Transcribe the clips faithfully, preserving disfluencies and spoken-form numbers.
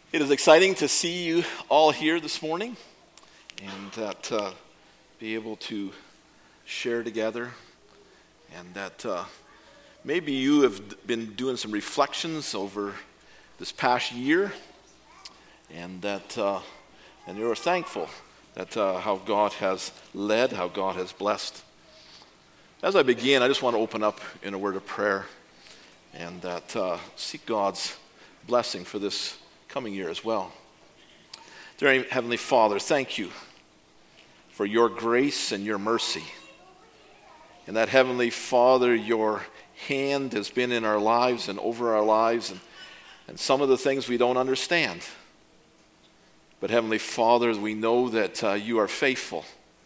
It is exciting to see you all here this morning and that uh, be able to share together, and that uh, maybe you have been doing some reflections over this past year, and that uh, and you're thankful that uh, how God has led, how God has blessed. As I begin, I just want to open up in a word of prayer and that uh, seek God's blessing for this coming year as well. Dear Heavenly Father, thank you for your grace and your mercy. And that, Heavenly Father, your hand has been in our lives and over our lives, and, and some of the things we don't understand. But Heavenly Father, we know that uh, you are faithful.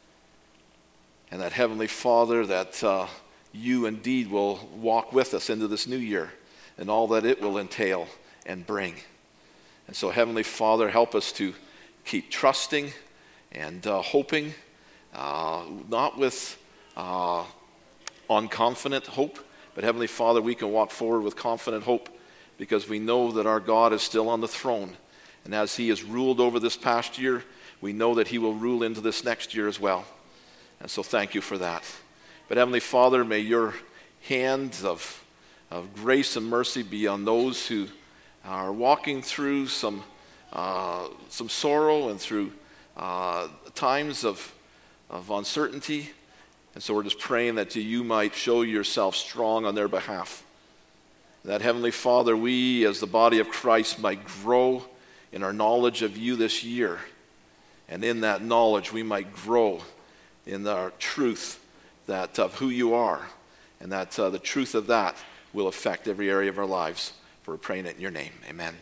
And that, Heavenly Father, that uh, you indeed will walk with us into this new year and all that it will entail and bring. And so, Heavenly Father, help us to keep trusting and uh, hoping, uh, not with uh, unconfident hope, but Heavenly Father, we can walk forward with confident hope because we know that our God is still on the throne. And as he has ruled over this past year, we know that he will rule into this next year as well. And so thank you for that. But Heavenly Father, may your hand of, of grace and mercy be on those who are walking through some uh, some sorrow and through uh, times of, of uncertainty. And so we're just praying that you might show yourself strong on their behalf. That, Heavenly Father, we as the body of Christ might grow in our knowledge of you this year. And in that knowledge we might grow in our truth that of who you are. And that uh, the truth of that will affect every area of our lives. For we're praying it in your name. Amen.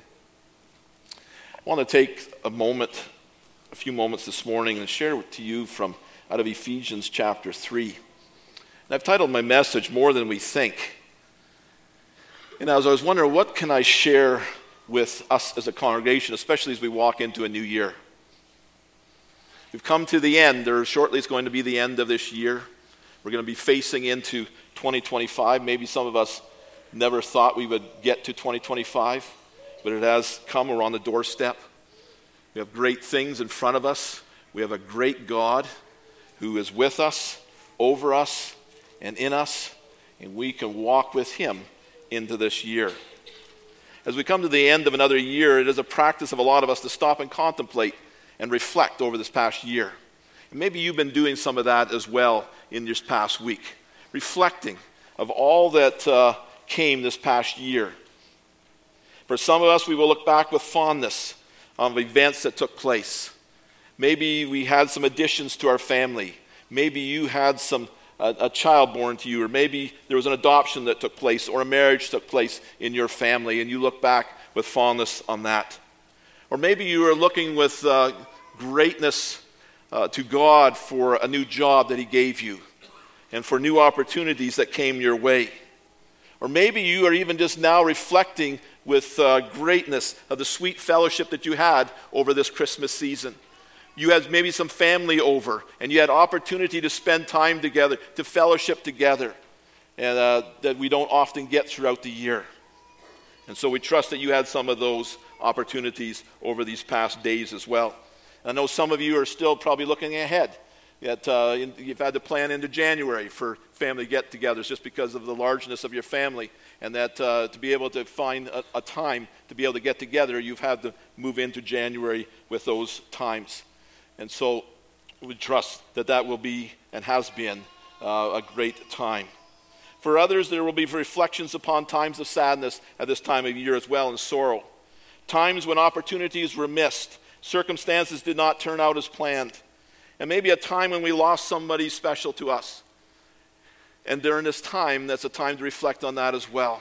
I want to take a moment, a few moments this morning and share to you from out of Ephesians chapter three. And I've titled my message, More Than We Think. And as I was wondering, what can I share with us as a congregation, especially as we walk into a new year? We've come to the end. There shortly is going to be the end of this year. We're going to be facing into twenty twenty-five. Maybe some of us never thought we would get to twenty twenty-five, but it has come. We're on the doorstep. We have great things in front of us. We have a great God who is with us, over us, and in us, and we can walk with him into this year. As we come to the end of another year, it is a practice of a lot of us to stop and contemplate and reflect over this past year. And maybe you've been doing some of that as well in this past week, reflecting of all that uh, came this past year. For some of us, we will look back with fondness on events that took place. Maybe we had some additions to our family. Maybe you had some a, a child born to you, or maybe there was an adoption that took place, or a marriage took place in your family, and you look back with fondness on that. Or maybe you are looking with uh, greatness uh, to God for a new job that he gave you, and for new opportunities that came your way. Or maybe you are even just now reflecting with uh, greatness of the sweet fellowship that you had over this Christmas season. You had maybe some family over, and you had opportunity to spend time together, to fellowship together, and uh, that we don't often get throughout the year. And so we trust that you had some of those opportunities over these past days as well. I know some of you are still probably looking ahead. That uh, you've had to plan into January for family get-togethers just because of the largeness of your family, and that uh, to be able to find a, a time to be able to get together, you've had to move into January with those times. And so we trust that that will be and has been uh, a great time. For others, there will be reflections upon times of sadness at this time of year as well, and sorrow. Times when opportunities were missed, circumstances did not turn out as planned. And maybe a time when we lost somebody special to us. And during this time, that's a time to reflect on that as well.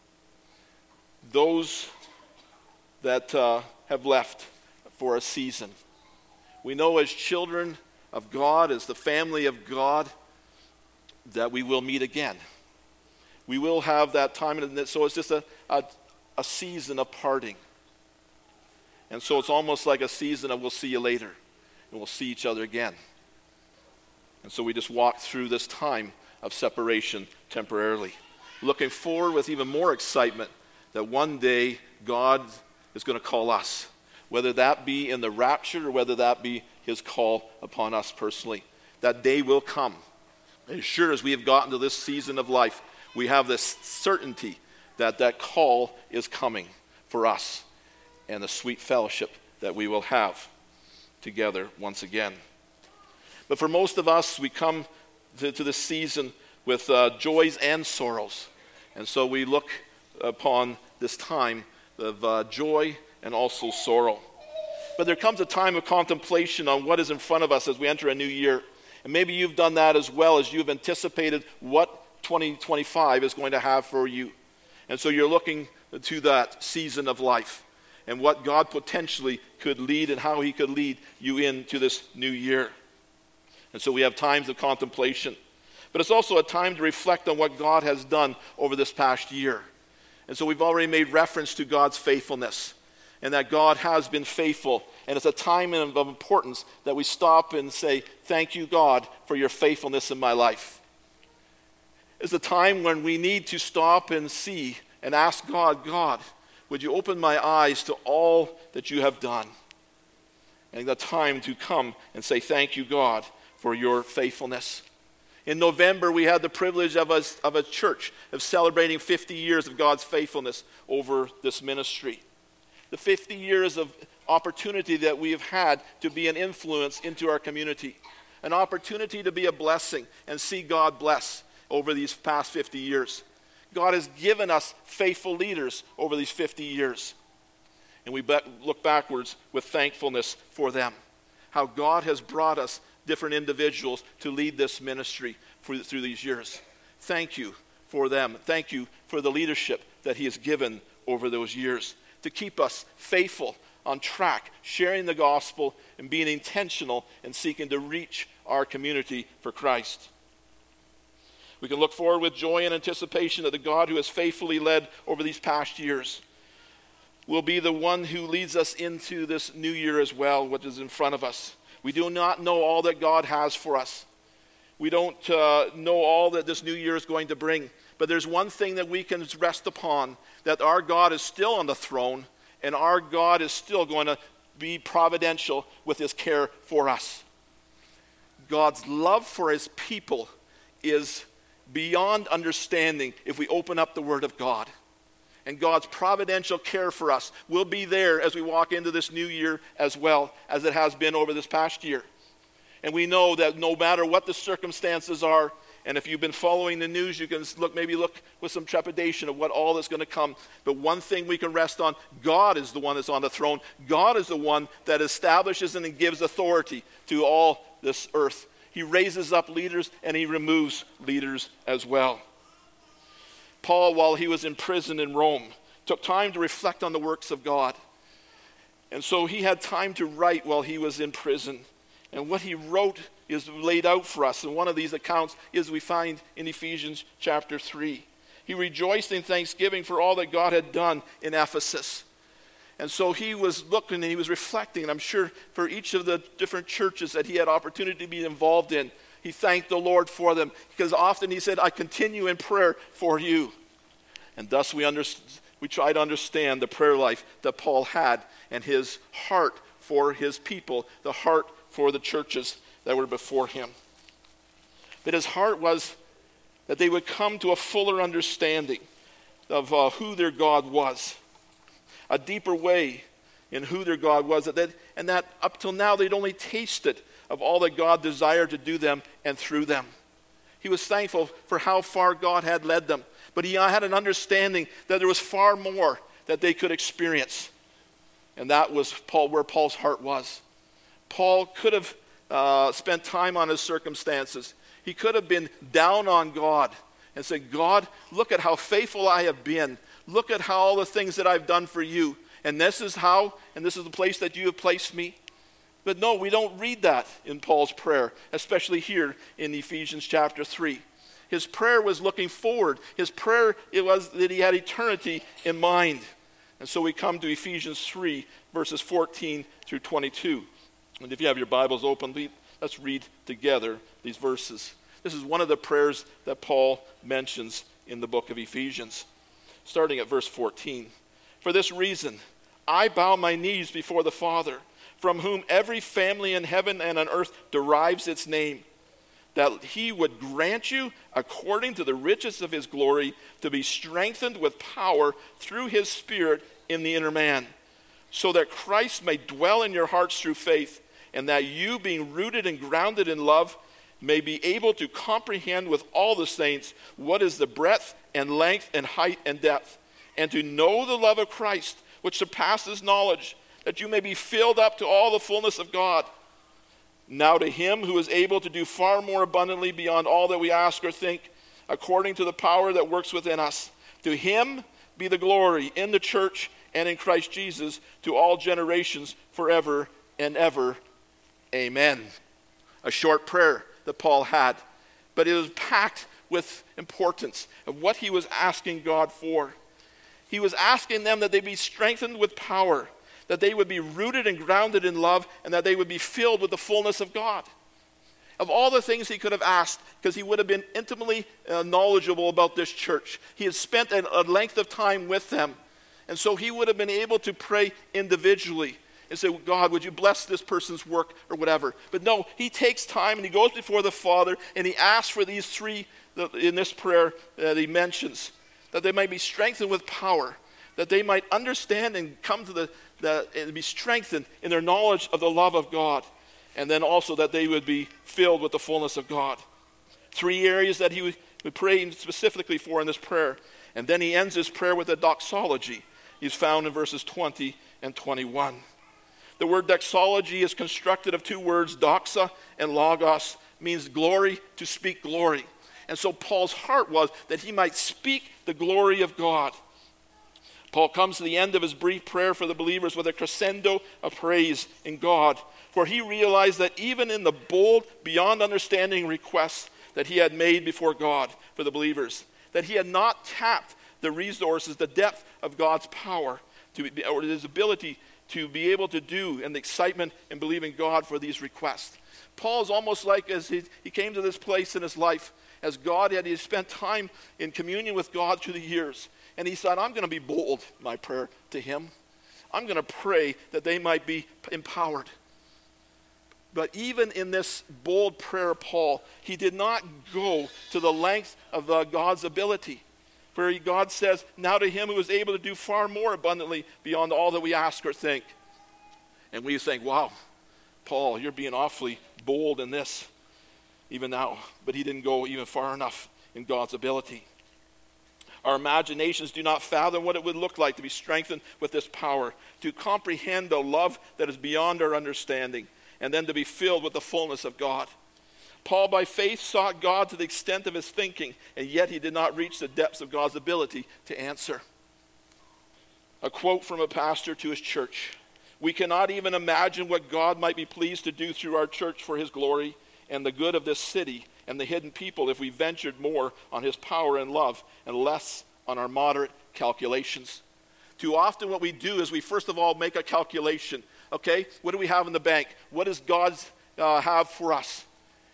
Those that uh, have left for a season. We know as children of God, as the family of God, that we will meet again. We will have that time, and so it's just a, a, a season of parting. And so it's almost like a season of we'll see you later. And we'll see each other again. And so we just walk through this time of separation temporarily, looking forward with even more excitement that one day God is going to call us, whether that be in the rapture or whether that be his call upon us personally. That day will come. As sure as we have gotten to this season of life, we have this certainty that that call is coming for us and the sweet fellowship that we will have together once again. But for most of us, we come to, to this season with uh, joys and sorrows. And so we look upon this time of uh, joy and also sorrow. But there comes a time of contemplation on what is in front of us as we enter a new year. And maybe you've done that as well, as you've anticipated what twenty twenty-five is going to have for you. And so you're looking to that season of life and what God potentially could lead and how he could lead you into this new year. And so we have times of contemplation. But it's also a time to reflect on what God has done over this past year. And so we've already made reference to God's faithfulness and that God has been faithful. And it's a time of importance that we stop and say, thank you, God, for your faithfulness in my life. It's a time when we need to stop and see and ask God, God, would you open my eyes to all that you have done? And the time to come and say, thank you, God, for your faithfulness. In November, we had the privilege of a, of a church of celebrating fifty years of God's faithfulness over this ministry. The fifty years of opportunity that we have had to be an influence into our community. An opportunity to be a blessing and see God bless over these past fifty years. God has given us faithful leaders over these fifty years. And we look backwards with thankfulness for them. How God has brought us different individuals to lead this ministry for, through these years. Thank you for them. Thank you for the leadership that he has given over those years to keep us faithful, on track, sharing the gospel and being intentional and seeking to reach our community for Christ. We can look forward with joy and anticipation that the God who has faithfully led over these past years will be the one who leads us into this new year as well, what is in front of us. We do not know all that God has for us. We don't uh, know all that this new year is going to bring. But there's one thing that we can rest upon, that our God is still on the throne, and our God is still going to be providential with his care for us. God's love for his people is beyond understanding if we open up the Word of God. And God's providential care for us will be there as we walk into this new year as well as it has been over this past year. And we know that no matter what the circumstances are, and if you've been following the news, you can look, maybe look with some trepidation of what all is going to come. But one thing we can rest on, God is the one that's on the throne. God is the one that establishes and gives authority to all this earth. He raises up leaders and he removes leaders as well. Paul, while he was in prison in Rome, took time to reflect on the works of God. And so he had time to write while he was in prison. And what he wrote is laid out for us. And one of these accounts is we find in Ephesians chapter three. He rejoiced in thanksgiving for all that God had done in Ephesus. And so he was looking and he was reflecting. And I'm sure for each of the different churches that he had opportunity to be involved in, he thanked the Lord for them, because often he said, I continue in prayer for you. And thus we, under, we try to understand the prayer life that Paul had and his heart for his people, the heart for the churches that were before him. But his heart was that they would come to a fuller understanding of uh, who their God was, a deeper way in who their God was, that they, and that up till now they'd only tasted of all that God desired to do them and through them. He was thankful for how far God had led them, but he had an understanding that there was far more that they could experience. And that was Paul, where Paul's heart was. Paul could have uh, spent time on his circumstances. He could have been down on God and said, God, look at how faithful I have been. Look at how all the things that I've done for you. And this is how, and this is the place that you have placed me. But no, we don't read that in Paul's prayer, especially here in Ephesians chapter three. His prayer was looking forward. His prayer, it was that he had eternity in mind. And so we come to Ephesians three, verses fourteen through twenty-two. And if you have your Bibles open, let's read together these verses. This is one of the prayers that Paul mentions in the book of Ephesians. Starting at verse fourteen. For this reason, I bow my knees before the Father, from whom every family in heaven and on earth derives its name, that he would grant you, according to the riches of his glory, to be strengthened with power through his Spirit in the inner man, so that Christ may dwell in your hearts through faith, and that you, being rooted and grounded in love, may be able to comprehend with all the saints what is the breadth and length and height and depth, and to know the love of Christ, which surpasses knowledge, that you may be filled up to all the fullness of God. Now to him who is able to do far more abundantly beyond all that we ask or think, according to the power that works within us, to him be the glory in the church and in Christ Jesus to all generations forever and ever. Amen. A short prayer that Paul had, but it was packed with importance of what he was asking God for. He was asking them that they be strengthened with power, that they would be rooted and grounded in love, and that they would be filled with the fullness of God. Of all the things he could have asked, because he would have been intimately uh, knowledgeable about this church. He had spent a, a length of time with them, and so he would have been able to pray individually and say, God, would you bless this person's work or whatever. But no, he takes time and he goes before the Father and he asks for these three in this prayer that he mentions, that they might be strengthened with power, that they might understand and come to the, the and be strengthened in their knowledge of the love of God, and then also that they would be filled with the fullness of God. Three areas that he would, would pray specifically for in this prayer. And then he ends his prayer with a doxology. He's found in verses twenty and twenty-one. The word doxology is constructed of two words, doxa and logos, means glory, to speak glory. And so Paul's heart was that he might speak the glory of God. Paul comes to the end of his brief prayer for the believers with a crescendo of praise in God, for he realized that even in the bold, beyond understanding requests that he had made before God for the believers, that he had not tapped the resources, the depth of God's power, to be, or his ability to be able to do, and the excitement in believing God for these requests. Paul is almost like as he, he came to this place in his life, as God had he spent time in communion with God through the years, and he said, I'm going to be bold in my prayer to him. I'm going to pray that they might be empowered. But even in this bold prayer of Paul, he did not go to the length of uh, God's ability. For God says, now to him who is able to do far more abundantly beyond all that we ask or think. And we think, wow, Paul, you're being awfully bold in this, even now. But he didn't go even far enough in God's ability. Our imaginations do not fathom what it would look like to be strengthened with this power, to comprehend the love that is beyond our understanding, and then to be filled with the fullness of God. Paul, by faith, sought God to the extent of his thinking, and yet he did not reach the depths of God's ability to answer. A quote from a pastor to his church: we cannot even imagine what God might be pleased to do through our church for his glory and the good of this city and the hidden people if we ventured more on his power and love and less on our moderate calculations. Too often what we do is we first of all make a calculation. Okay, what do we have in the bank? What does God uh, have for us?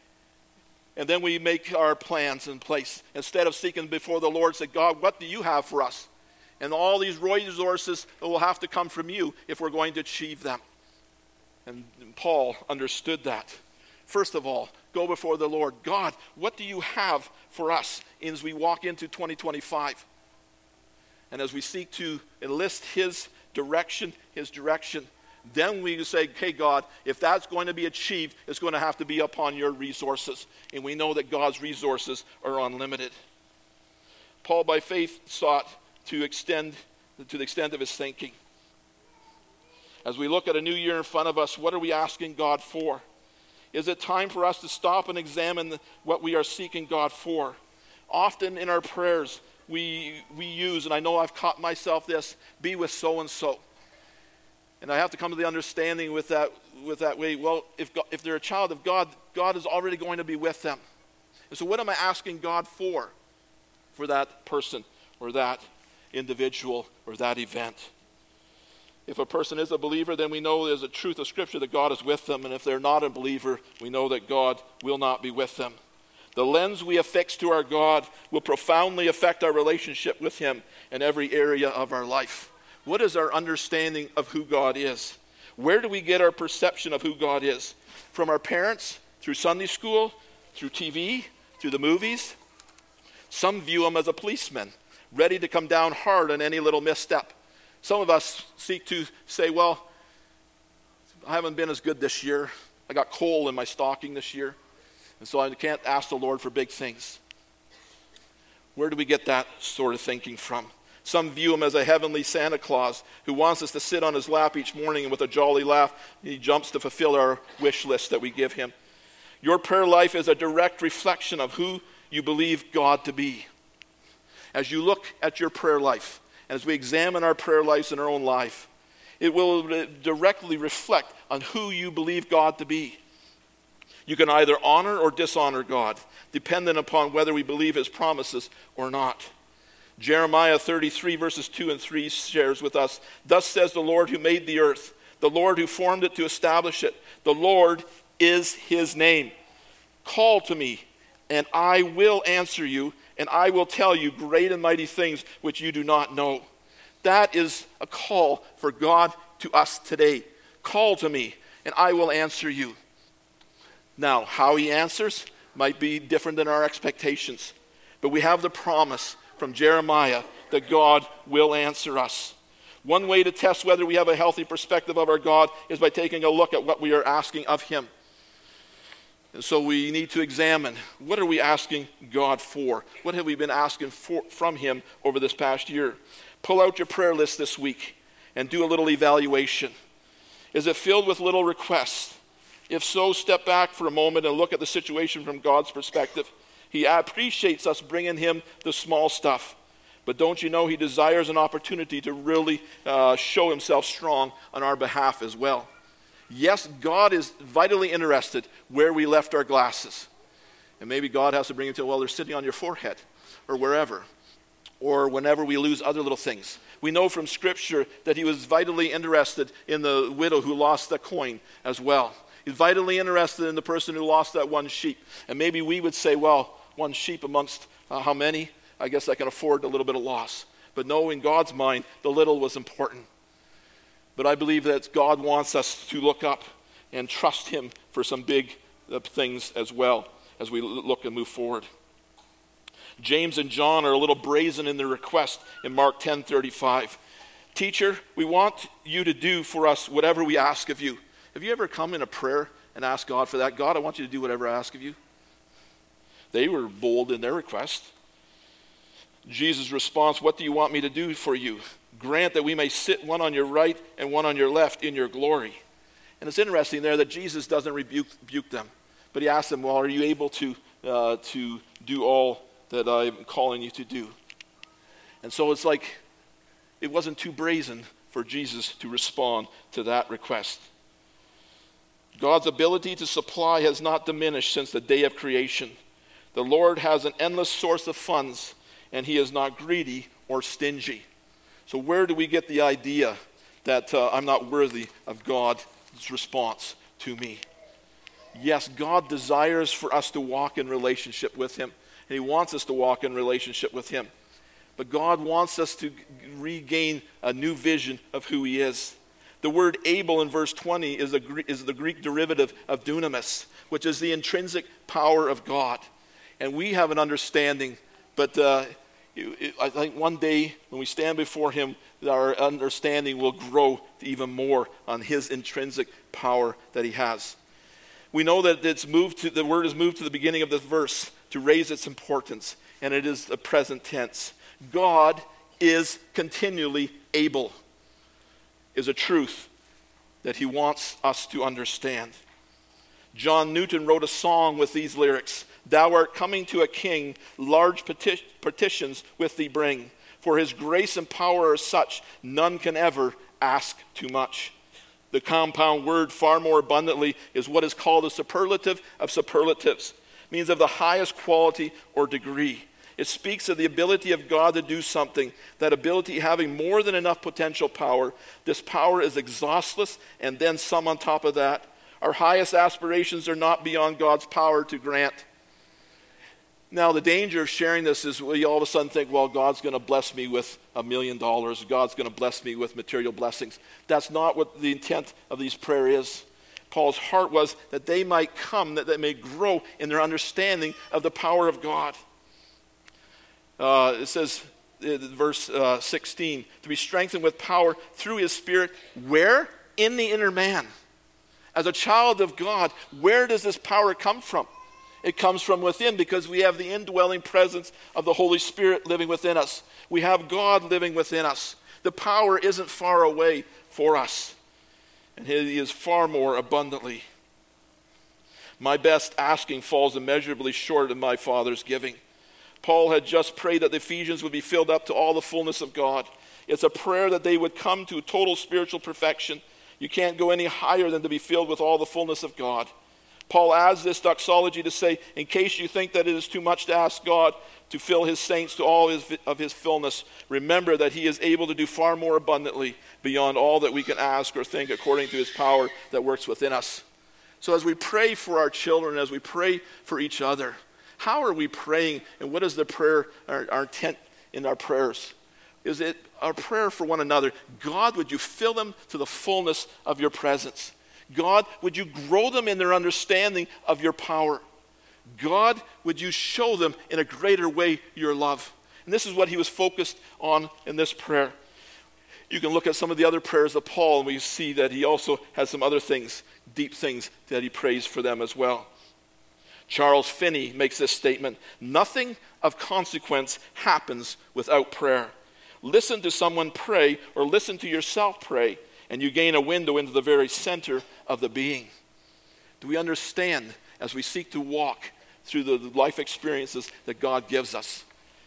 And then we make our plans in place. Instead of seeking before the Lord, say, God, what do you have for us? And all these resources will have to come from you if we're going to achieve them. And Paul understood that. First of all, go before the Lord. God, what do you have for us as we walk into twenty twenty-five? And as we seek to enlist his direction, his direction, then we say, okay, God, if that's going to be achieved, it's going to have to be upon your resources. And we know that God's resources are unlimited. Paul, by faith, sought to extend to the extent of his thinking. As we look at a new year in front of us, what are we asking God for? Is it time for us to stop and examine the, what we are seeking God for? Often in our prayers, we, we use, and I know I've caught myself this, be with so-and-so. And I have to come to the understanding with that with that way, well, if God, if they're a child of God, God is already going to be with them. And so what am I asking God for? For that person or that individual or that event. If a person is a believer, then we know there's a truth of Scripture that God is with them. And if they're not a believer, we know that God will not be with them. The lens we affix to our God will profoundly affect our relationship with him in every area of our life. What is our understanding of who God is? Where do we get our perception of who God is? From our parents, through Sunday school, through T V, through the movies? Some view him as a policeman, ready to come down hard on any little misstep. Some of us seek to say, well, I haven't been as good this year. I got coal in my stocking this year, and so I can't ask the Lord for big things. Where do we get that sort of thinking from? Some view him as a heavenly Santa Claus who wants us to sit on his lap each morning, and with a jolly laugh, he jumps to fulfill our wish list that we give him. Your prayer life is a direct reflection of who you believe God to be. As you look at your prayer life, as we examine our prayer lives in our own life, it will directly reflect on who you believe God to be. You can either honor or dishonor God, dependent upon whether we believe his promises or not. Jeremiah thirty-three verses two and three shares with us, "Thus says the Lord who made the earth, the Lord who formed it to establish it. The Lord is his name. Call to me, and I will answer you, and I will tell you great and mighty things which you do not know." That is a call for God to us today. Call to me, and I will answer you. Now, how he answers might be different than our expectations, but we have the promise from Jeremiah that God will answer us. One way to test whether we have a healthy perspective of our God is by taking a look at what we are asking of him. And so we need to examine, what are we asking God for? What have we been asking for, from him over this past year? Pull out your prayer list this week and do a little evaluation. Is it filled with little requests? If so, step back for a moment and look at the situation from God's perspective. He appreciates us bringing him the small stuff. But don't you know he desires an opportunity to really uh, show himself strong on our behalf as well. Yes, God is vitally interested where we left our glasses. And maybe God has to bring him to, well, they're sitting on your forehead or wherever. Or whenever we lose other little things. We know from Scripture that he was vitally interested in the widow who lost the coin as well. He's vitally interested in the person who lost that one sheep. And maybe we would say, well, one sheep amongst uh, how many? I guess I can afford a little bit of loss. But no, in God's mind, the little was important. But I believe that God wants us to look up and trust him for some big uh, things as well as we look and move forward. James and John are a little brazen in their request in Mark ten thirty-five. "Teacher, we want you to do for us whatever we ask of you." Have you ever come in a prayer and asked God for that? God, I want you to do whatever I ask of you. They were bold in their request. Jesus' response, "What do you want me to do for you? Grant that we may sit one on your right and one on your left in your glory." And it's interesting there that Jesus doesn't rebuke, rebuke them. But he asks them, well, are you able to, uh, to do all that I'm calling you to do? And so it's like it wasn't too brazen for Jesus to respond to that request. God's ability to supply has not diminished since the day of creation. The Lord has an endless source of funds, and he is not greedy or stingy. So where do we get the idea that uh, I'm not worthy of God's response to me? Yes, God desires for us to walk in relationship with him, and he wants us to walk in relationship with him. But God wants us to regain a new vision of who he is. The word able in verse twenty is, a, is the Greek derivative of dunamis, which is the intrinsic power of God. And we have an understanding, but uh, it, it, I think one day when we stand before him, our understanding will grow even more on his intrinsic power that he has. We know that it's moved to, the word is moved to the beginning of this verse to raise its importance, and it is the present tense. God is continually able, is a truth that he wants us to understand. John Newton wrote a song with these lyrics. "Thou art coming to a king, large peti- petitions with thee bring. For his grace and power are such, none can ever ask too much." The compound word far more abundantly is what is called a superlative of superlatives. It means of the highest quality or degree. It speaks of the ability of God to do something, that ability having more than enough potential power. This power is exhaustless, and then some on top of that. Our highest aspirations are not beyond God's power to grant. Now, the danger of sharing this is we all of a sudden think, well, God's going to bless me with a million dollars. God's going to bless me with material blessings. That's not what the intent of these prayers is. Paul's heart was that they might come, that they may grow in their understanding of the power of God. Uh, it says, uh, verse uh, sixteen, to be strengthened with power through his Spirit. Where? In the inner man. As a child of God, where does this power come from? It comes from within, because we have the indwelling presence of the Holy Spirit living within us. We have God living within us. The power isn't far away for us, and he is far more abundantly. My best asking falls immeasurably short of my Father's giving. Paul had just prayed that the Ephesians would be filled up to all the fullness of God. It's a prayer that they would come to total spiritual perfection. You can't go any higher than to be filled with all the fullness of God. Paul adds this doxology to say, in case you think that it is too much to ask God to fill his saints to all his, of his fullness, remember that he is able to do far more abundantly beyond all that we can ask or think, according to his power that works within us. So as we pray for our children, as we pray for each other, how are we praying, and what is the prayer, our, our intent in our prayers? Is it our prayer for one another? God, would you fill them to the fullness of your presence? God, would you grow them in their understanding of your power? God, would you show them in a greater way your love? And this is what he was focused on in this prayer. You can look at some of the other prayers of Paul, and we see that he also has some other things, deep things, that he prays for them as well. Charles Finney makes this statement: nothing of consequence happens without prayer. Listen to someone pray, or listen to yourself pray, and you gain a window into the very center of the being. Do we understand, as we seek to walk through the life experiences that God gives us,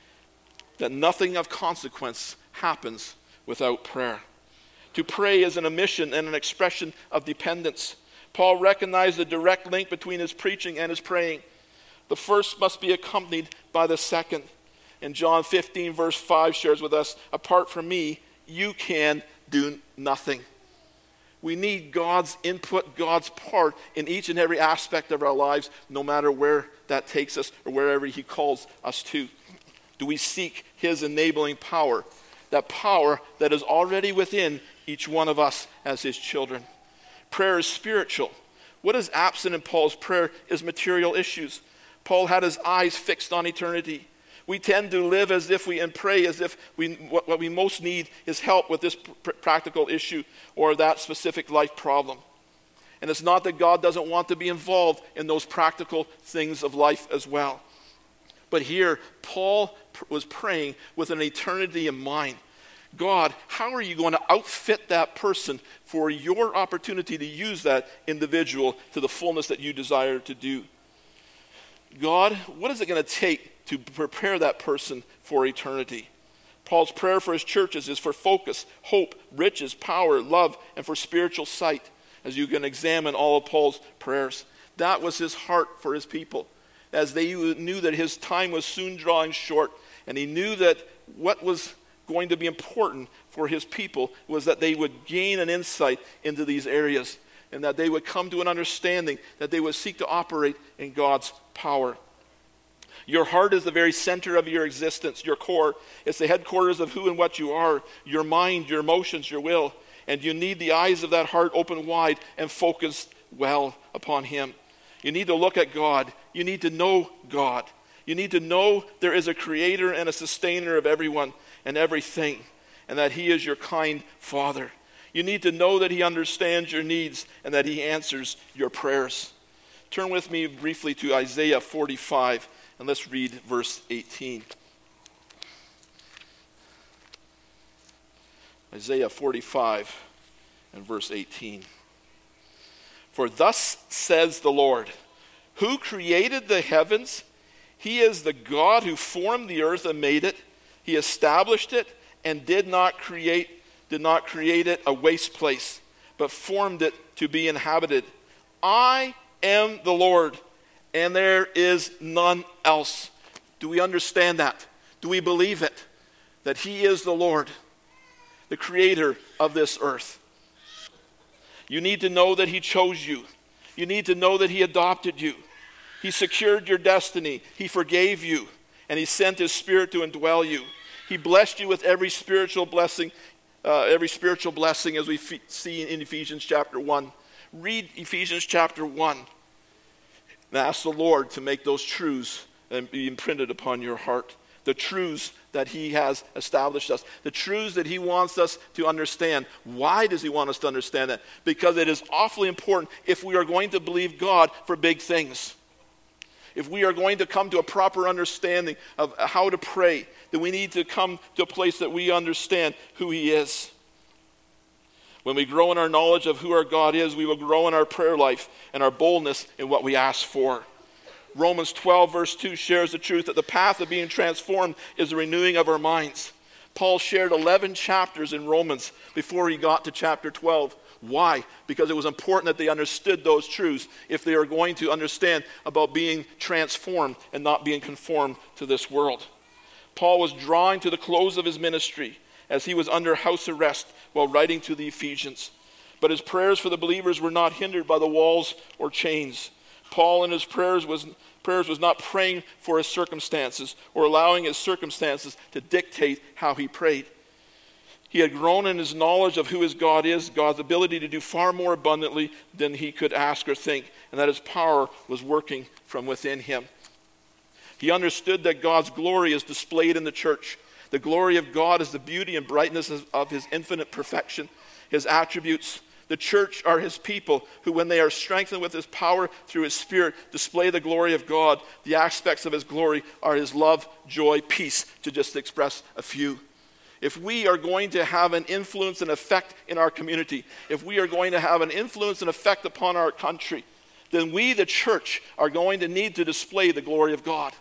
that nothing of consequence happens without prayer? To pray is an admission and an expression of dependence. Paul recognized the direct link between his preaching and his praying. The first must be accompanied by the second. And John fifteen verse five shares with us, apart from me, you can do nothing. We need God's input, God's part in each and every aspect of our lives, no matter where that takes us or wherever he calls us to. Do we seek his enabling power, that power that is already within each one of us as his children? Prayer is spiritual. What is absent in Paul's prayer is material issues. Paul had his eyes fixed on eternity. We tend to live as if we, and pray as if we, what, what we most need is help with this pr- practical issue or that specific life problem. And it's not that God doesn't want to be involved in those practical things of life as well. But here, Paul pr- was praying with an eternity in mind. God, how are you going to outfit that person for your opportunity to use that individual to the fullness that you desire to do? God, what is it going to take to prepare that person for eternity? Paul's prayer for his churches is for focus, hope, riches, power, love, and for spiritual sight, as you can examine all of Paul's prayers. That was his heart for his people, as they knew that his time was soon drawing short, and he knew that what was going to be important for his people was that they would gain an insight into these areas, and that they would come to an understanding that they would seek to operate in God's power. Your heart is the very center of your existence, your core. It's the headquarters of who and what you are, your mind, your emotions, your will. And you need the eyes of that heart open wide and focused well upon him. You need to look at God. You need to know God. You need to know there is a creator and a sustainer of everyone and everything, and that he is your kind Father. You need to know that he understands your needs and that he answers your prayers. Turn with me briefly to Isaiah forty-five, and let's read verse eighteen. Isaiah forty-five and verse eighteen. For thus says the Lord, who created the heavens? He is the God who formed the earth and made it. He established it and did not create did not create it a waste place, but formed it to be inhabited. I am the Lord, and there is none else. Do we understand that? Do we believe it? That he is the Lord, the creator of this earth. You need to know that he chose you. You need to know that he adopted you. He secured your destiny. He forgave you, and he sent his Spirit to indwell you. He blessed you with every spiritual blessing, uh, every spiritual blessing as we f- see in Ephesians chapter one. Read Ephesians chapter one and ask the Lord to make those truths and be imprinted upon your heart. The truths that he has established us. The truths that he wants us to understand. Why does he want us to understand that? Because it is awfully important if we are going to believe God for big things. If we are going to come to a proper understanding of how to pray, then we need to come to a place that we understand who he is. When we grow in our knowledge of who our God is, we will grow in our prayer life and our boldness in what we ask for. Romans twelve verse two shares the truth that the path of being transformed is the renewing of our minds. Paul shared eleven chapters in Romans before he got to chapter twelve. Why? Because it was important that they understood those truths if they are going to understand about being transformed and not being conformed to this world. Paul was drawing to the close of his ministry as he was under house arrest while writing to the Ephesians. But his prayers for the believers were not hindered by the walls or chains. Paul in his prayers was, prayers was not praying for his circumstances or allowing his circumstances to dictate how he prayed. He had grown in his knowledge of who his God is, God's ability to do far more abundantly than he could ask or think, and that his power was working from within him. He understood that God's glory is displayed in the church. The glory of God is the beauty and brightness of his infinite perfection, his attributes. The church are his people who, when they are strengthened with his power through his Spirit, display the glory of God. The aspects of his glory are his love, joy, peace, to just express a few. If we are going to have an influence and effect in our community, if we are going to have an influence and effect upon our country, then we, the church, are going to need to display the glory of God.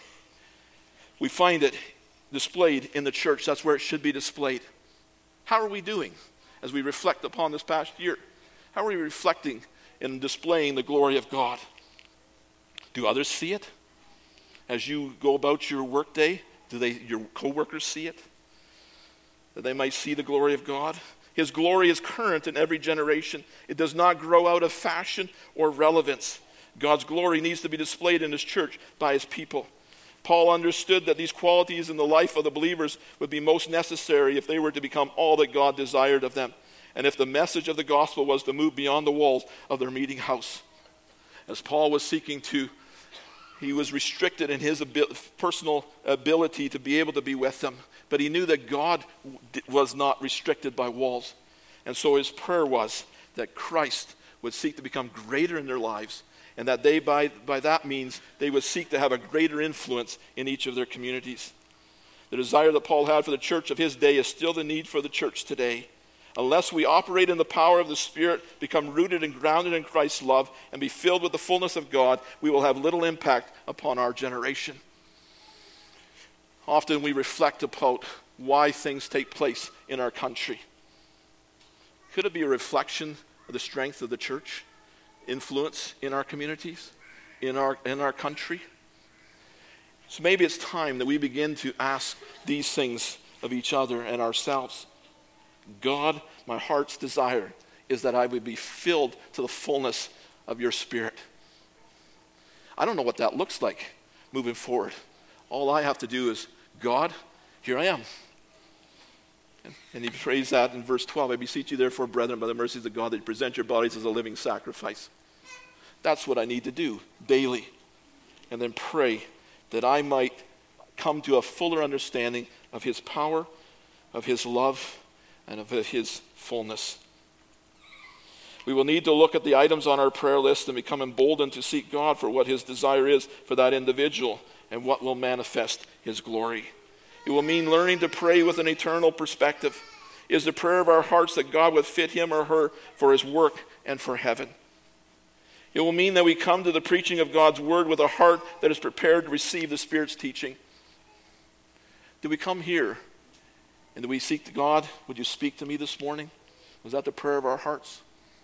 We find it displayed in the church. That's where it should be displayed. How are we doing as we reflect upon this past year? How are we reflecting and displaying the glory of God? Do others see it? As you go about your workday, do they, your co-workers see it? That they might see the glory of God? His glory is current in every generation. It does not grow out of fashion or relevance. God's glory needs to be displayed in his church by his people. Paul understood that these qualities in the life of the believers would be most necessary if they were to become all that God desired of them, and if the message of the gospel was to move beyond the walls of their meeting house. As Paul was seeking to, he was restricted in his abil- personal ability to be able to be with them, but he knew that God was not restricted by walls. And so his prayer was that Christ would seek to become greater in their lives, and that they, by, by that means, they would seek to have a greater influence in each of their communities. The desire that Paul had for the church of his day is still the need for the church today. Unless we operate in the power of the Spirit, become rooted and grounded in Christ's love, and be filled with the fullness of God, we will have little impact upon our generation. Often we reflect about why things take place in our country. Could it be a reflection of the strength of the church? Influence in our communities, in our in our country. So maybe it's time that we begin to ask these things of each other and ourselves. God, my heart's desire is that I would be filled to the fullness of your Spirit. I don't know what that looks like moving forward. All I have to do is, God, here I am. And he prays that in verse twelve. I beseech you therefore, brethren, by the mercies of God, that you present your bodies as a living sacrifice. That's what I need to do daily. And then pray that I might come to a fuller understanding of his power, of his love, and of his fullness. We will need to look at the items on our prayer list and become emboldened to seek God for what his desire is for that individual and what will manifest his glory. It will mean learning to pray with an eternal perspective. It is the prayer of our hearts that God would fit him or her for his work and for heaven. It will mean that we come to the preaching of God's word with a heart that is prepared to receive the Spirit's teaching. Do we come here and do we seek to God? Would you speak to me this morning? Was that the prayer of our hearts?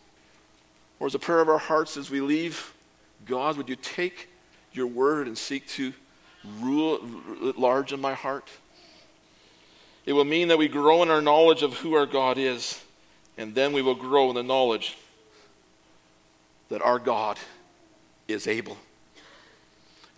Or is the prayer of our hearts as we leave, God, would you take your word and seek to rule at large in my heart? It will mean that we grow in our knowledge of who our God is, and then we will grow in the knowledge that our God is able.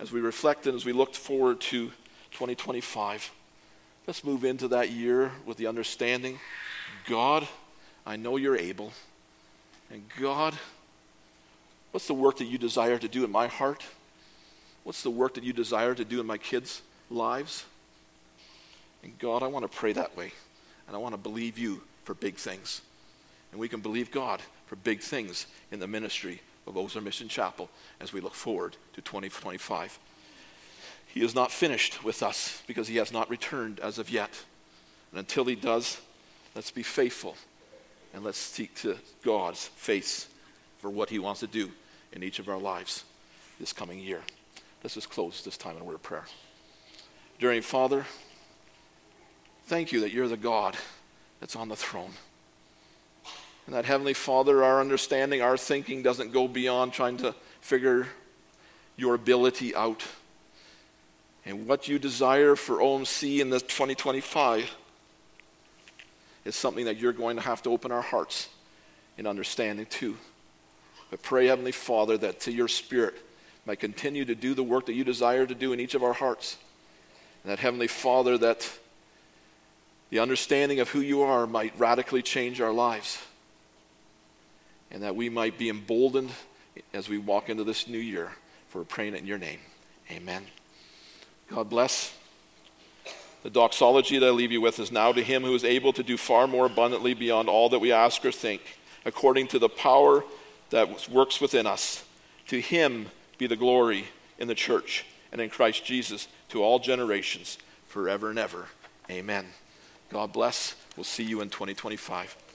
as we reflect and as we look forward to twenty twenty-five, let's move into that year with the understanding, God, I know you're able. And God, what's the work that you desire to do in my heart? What's the work that you desire to do in my kids' lives? And God, I want to pray that way. And I want to believe you for big things. And we can believe God for big things in the ministry of Ozark Mission Chapel as we look forward to twenty twenty-five. He is not finished with us because he has not returned as of yet. And until he does, let's be faithful and let's seek to God's face for what he wants to do in each of our lives this coming year. Let's just close this time in a word of prayer. Dear Father, thank you that you're the God that's on the throne. And that Heavenly Father, our understanding, our thinking doesn't go beyond trying to figure your ability out. And what you desire for O M C in this twenty twenty-five is something that you're going to have to open our hearts in understanding too. But pray, Heavenly Father, that to your Spirit might continue to do the work that you desire to do in each of our hearts. And that, Heavenly Father, that the understanding of who you are might radically change our lives. And that we might be emboldened as we walk into this new year. For praying in your name. Amen. God bless. The doxology that I leave you with is, now to him who is able to do far more abundantly beyond all that we ask or think, according to the power that works within us. To him be the glory in the church and in Christ Jesus to all generations, forever and ever. Amen. God bless. We'll see you in twenty twenty-five.